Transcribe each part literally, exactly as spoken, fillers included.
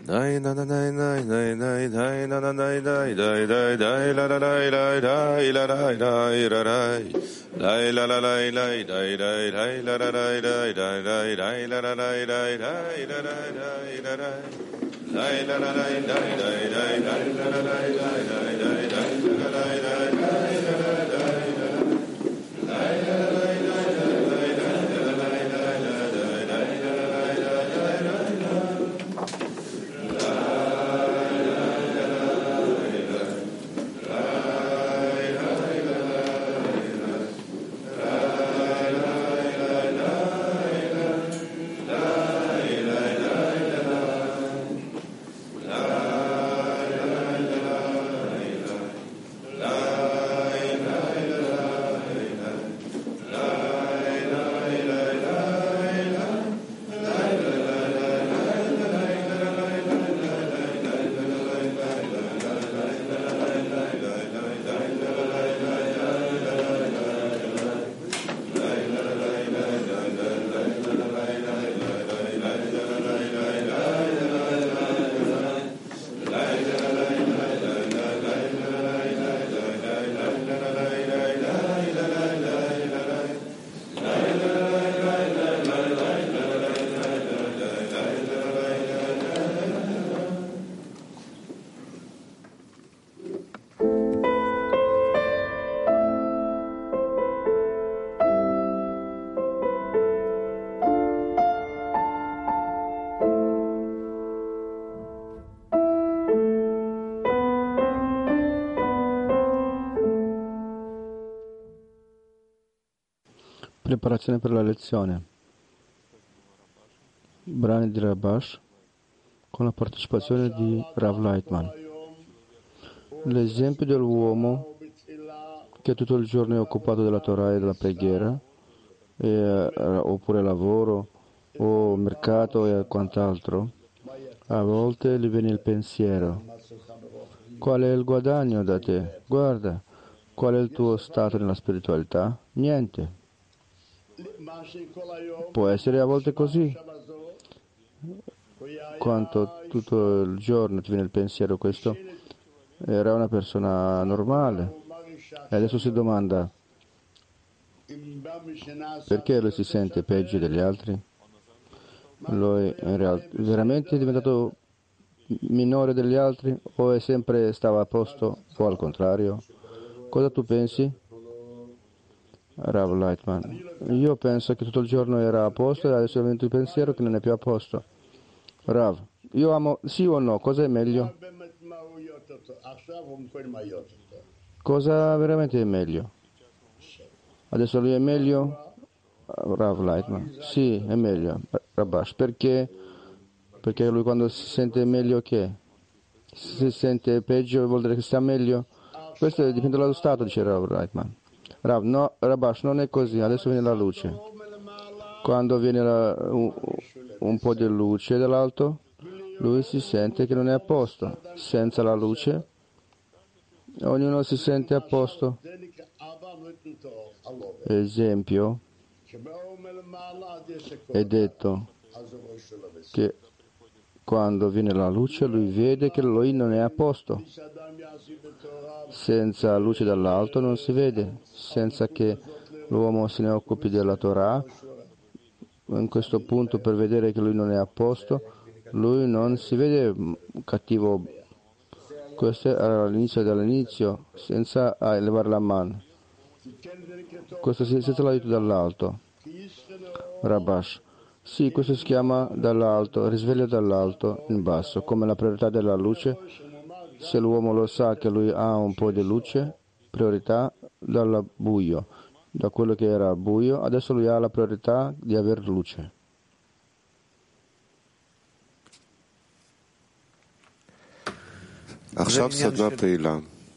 Dai na na dai dai dai dai dai na na dai dai dai dai dai la la dai dai dai la dai dai ra dai dai la la dai dai dai dai dai la la dai dai dai dai dai la la dai dai dai la dai dai la dai dai la la dai dai dai dai dai la la dai dai dai dai dai la la dai dai dai la la dai dai dai la la dai dai dai dai la la dai dai dai dai la la dai dai Preparazione per la lezione. Brani di Rabash con la partecipazione di Rav Lightman. L'esempio dell'uomo che tutto il giorno è occupato della Torah e della preghiera, e, oppure lavoro o mercato e quant'altro, a volte gli viene il pensiero: qual è il guadagno da te? Guarda, qual è il tuo stato nella spiritualità? Niente. Può essere a volte così, quanto tutto il giorno ti viene il pensiero: questo era una persona normale, e adesso si domanda perché lui si sente peggio degli altri. Lui in realtà veramente è diventato minore degli altri, o è sempre stava a posto, o al contrario? Cosa tu pensi, Rav Lightman? Io penso che tutto il giorno era a posto e adesso è venuto il pensiero che non è più a posto. Rav, io amo, sì o no? Cosa è meglio? Cosa veramente è meglio? Adesso lui è meglio? Rav Lightman, sì, è meglio. Rabash, perché? Perché lui quando si sente meglio che? Se si sente peggio vuol dire che sta meglio? Questo dipende dallo stato, dice Rav Lightman. Rav, no, Rabash, non è così, adesso viene la luce. Quando viene la, un, un po' di luce dall'alto, lui si sente che non è a posto. Senza la luce, ognuno si sente a posto. Esempio, è detto che quando viene la luce lui vede che lui non è a posto. Senza luce dall'alto non si vede. Senza che l'uomo se ne occupi della Torah, in questo punto, per vedere che lui non è a posto, lui non si vede cattivo. Questo era all'inizio dall'inizio, senza elevare la mano. Questo senza l'aiuto dall'alto. Rabash. Sì, questo si chiama dall'alto, risveglio dall'alto in basso, come la priorità della luce. Se l'uomo lo sa che lui ha un po' di luce, priorità dal buio. Da quello che era buio, adesso lui ha la priorità di avere luce. עכשיו סדנה פעילה.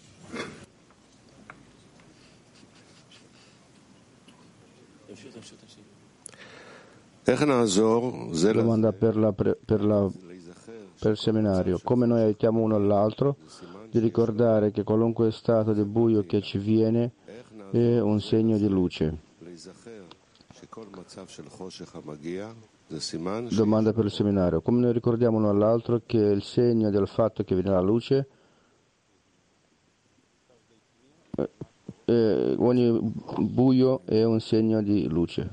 Domanda per, la, per, la, per il seminario: come noi aiutiamo uno all'altro di ricordare che qualunque stato di buio che ci viene è un segno di luce? Domanda per il seminario. Come noi ricordiamo uno all'altro che il segno del fatto che viene la luce, eh, ogni buio è un segno di luce.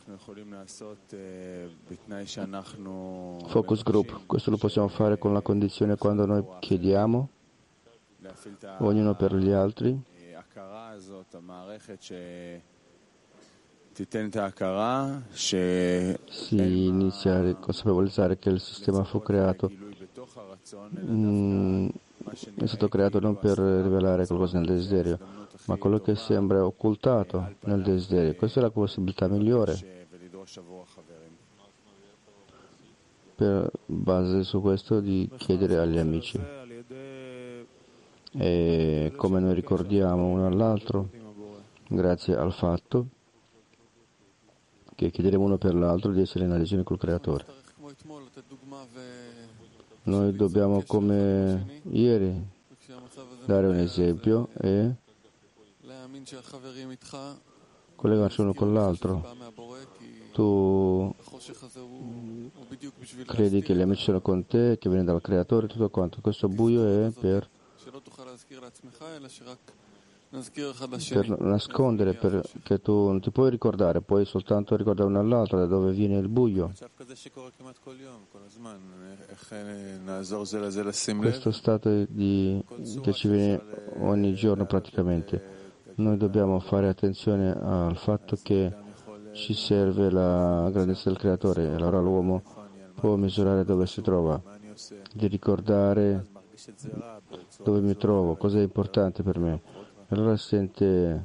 Focus group. Questo lo possiamo fare con la condizione quando noi chiediamo, ognuno per gli altri, si inizia a consapevolizzare che il sistema fu creato, mm, è stato creato non per rivelare qualcosa nel desiderio, ma quello che sembra occultato nel desiderio. Questa è la possibilità migliore. Per base su questo di chiedere agli amici. E come noi ricordiamo uno all'altro, grazie al fatto che chiederemo uno per l'altro di essere in adesione col Creatore. Noi dobbiamo, come ieri, dare un esempio e collegarci uno con l'altro. Tu credi che gli amici sono con te, che viene dal Creatore, tutto quanto. Questo buio è per per nascondere, perché tu non ti puoi ricordare, puoi soltanto ricordare uno all'altro da dove viene il buio. Questo stato di, che ci viene ogni giorno praticamente. Noi dobbiamo fare attenzione al fatto che ci serve la grandezza del Creatore, allora l'uomo può misurare dove si trova, di ricordare dove mi trovo, cosa è importante per me. Allora sente,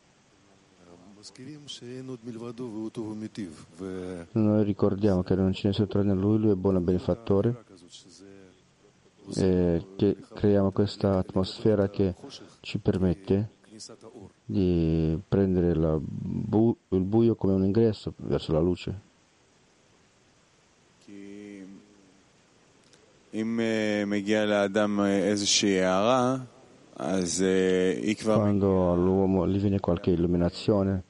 noi ricordiamo che non c'è nessuno tranne lui, lui è buono e benefattore, e che creiamo questa atmosfera che ci permette di prendere la bu- il buio come un ingresso verso la luce. Quando all'uomo gli viene qualche illuminazione,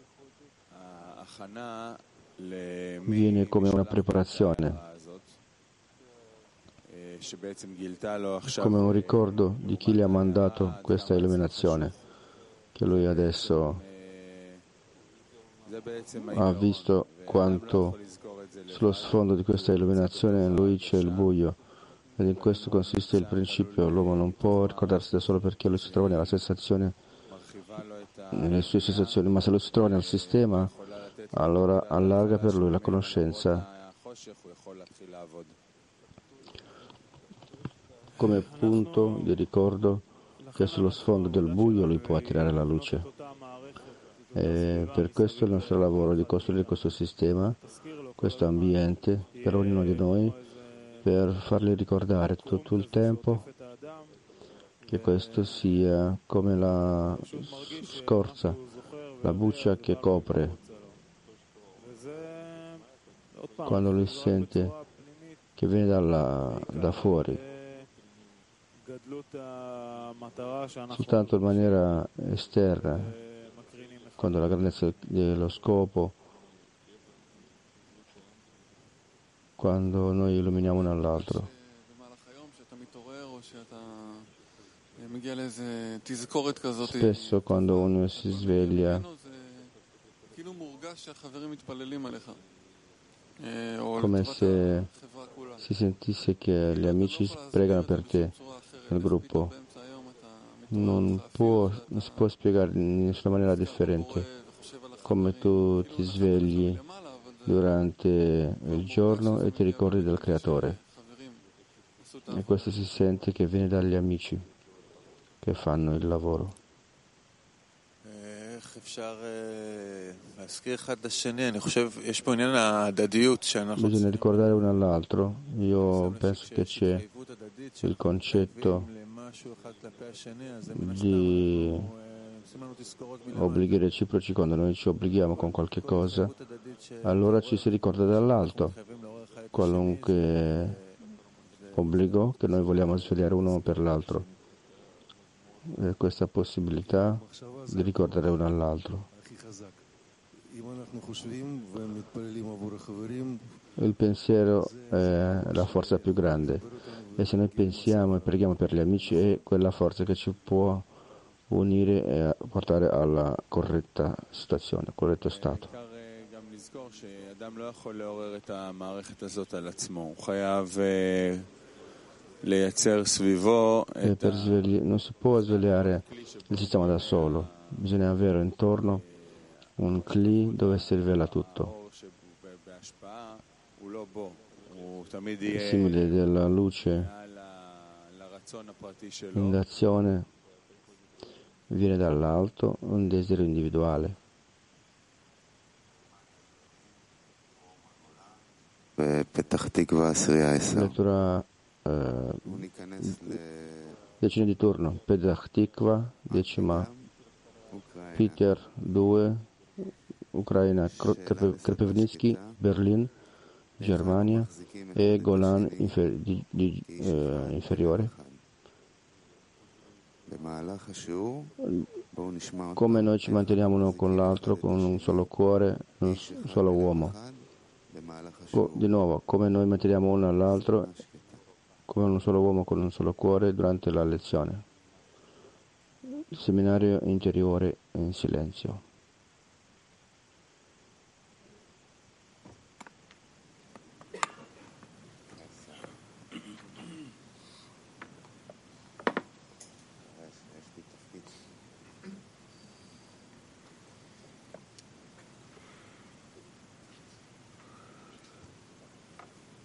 viene come una preparazione, come un ricordo di chi gli ha mandato questa illuminazione, che lui adesso ha visto quanto sullo sfondo di questa illuminazione in lui c'è il buio. Ed in questo consiste il principio. L'uomo non può ricordarsi da solo perché lui si trova nella sensazione, nelle sue sensazioni, ma se lui si trova nel sistema, allora allarga per lui la conoscenza come punto di ricordo che sullo sfondo del buio lui può attirare la luce. E per questo è il nostro lavoro di costruire questo sistema, questo ambiente per ognuno di noi, per farli ricordare tutto il tempo che questo sia come la scorza, la buccia che copre. Quando lui sente che viene dalla, da fuori, soltanto in maniera esterna, quando la grandezza dello scopo, quando noi illuminiamo uno all'altro. Spesso quando uno si sveglia, come se si sentisse che gli amici pregano per te nel gruppo, non, può, non si può spiegare in nessuna maniera differente come tu ti svegli durante il giorno e ti ricordi del Creatore, e questo si sente che viene dagli amici che fanno il lavoro. Bisogna ricordare uno all'altro. Io penso che c'è il concetto di obblighi reciproci. Quando noi ci obblighiamo con qualche cosa, allora ci si ricorda dall'alto qualunque obbligo che noi vogliamo svegliare uno per l'altro. E questa possibilità di ricordare uno all'altro. il pensiero è la forza più grande e se noi pensiamo e preghiamo per gli amici è quella forza che ci può unire e portare alla corretta situazione, al corretto stato. E per svegli- non si può svegliare il sistema da solo, bisogna avere intorno un cli dove si rivela tutto, simile della luce in azione viene dall'alto, un desiderio individuale. Lettura eh, decina di turno, Petach Tikva, decima, Peter due, Ucraina, Krepivnitsky, Berlin, Germania e Golan infer- di, di, eh, inferiore. Come noi ci manteniamo uno con l'altro, con un solo cuore, un solo uomo. Co- di nuovo, come noi manteniamo uno all'altro, come un solo uomo con un solo cuore durante la lezione. Il seminario interiore in silenzio.